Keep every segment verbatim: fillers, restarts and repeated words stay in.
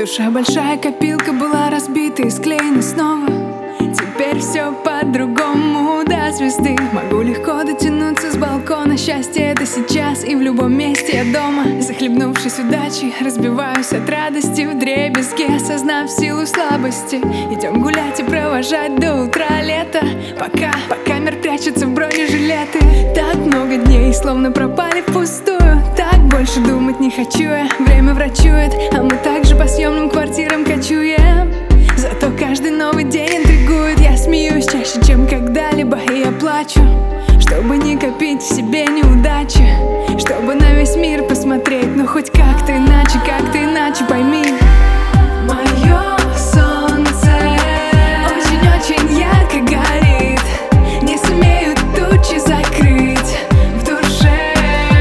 Душа большая копилка была разбита и склеена снова. Теперь все по-другому до звезды. Могу легко дотянуться с балкона. Счастье это сейчас и в любом месте я дома. Захлебнувшись удачей, разбиваюсь от радости вдребезги, осознав силу слабости. Идем гулять и провожать до утра лето, Пока, пока мир прячется в бронежилеты. Так много дней словно пропали впустую. Так больше думать не хочу я. Время врачует, а мы также по съемным квартирам кочуем. Зато каждый новый день интригует. Я смеюсь чаще, чем когда-либо, и я плачу, чтобы не копить в себе неудачи, чтобы на весь мир посмотреть, но хоть как-то иначе, как-то иначе, пойми. Мое солнце очень-очень ярко горит, не сумеют тучи закрыть в душе.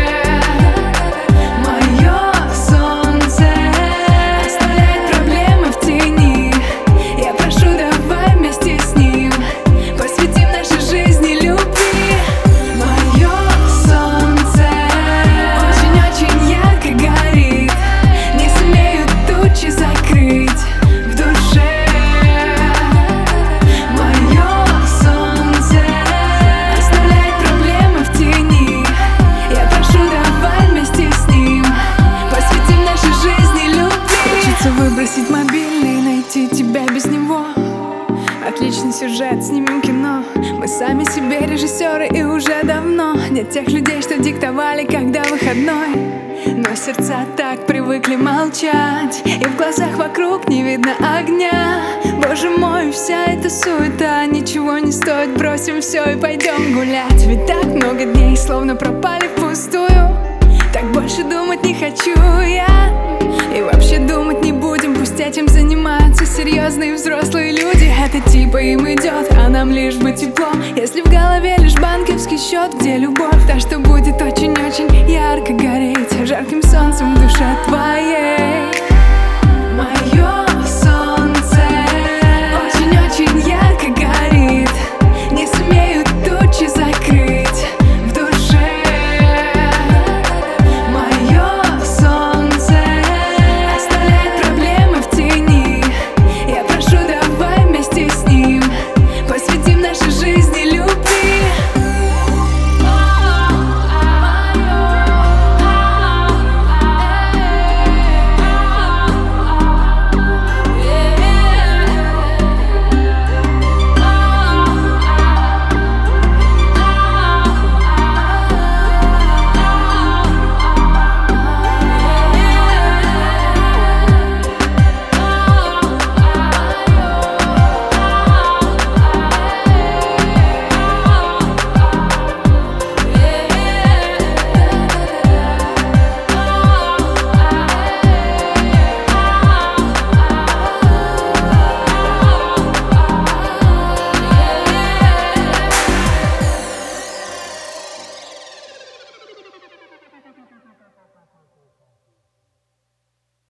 Мое солнце оставляет проблемы в тени. Я прошу, давай вместе с ним посвятим нашей жизни любви. Мое солнце очень-очень ярко горит, не сумеют тучи закрыть в душе. Мое солнце оставляет проблемы в тени. Я прошу, давай вместе с ним посвятим нашей жизни любви. Хочется выбросить мобильный и найти тебя без него. Отличный сюжет, снимем кино. Мы сами себе режиссеры и уже давно нет тех людей, что диктовали, когда выходной. Но сердца так привыкли молчать, и в глазах вокруг не видно огня. Боже мой, вся эта суета ничего не стоит. Бросим все и пойдем гулять. Ведь так много дней словно пропали впустую. Так больше думать не хочу я. И вообще думать не будем, пусть этим занимаются серьезные взрослые люди. Это типа им идет, а нам лишь бы тепло. Если в голове лишь банковский счет, где любовь, та, что будет очень-очень ярко гореть жарким солнцем в душе твоей.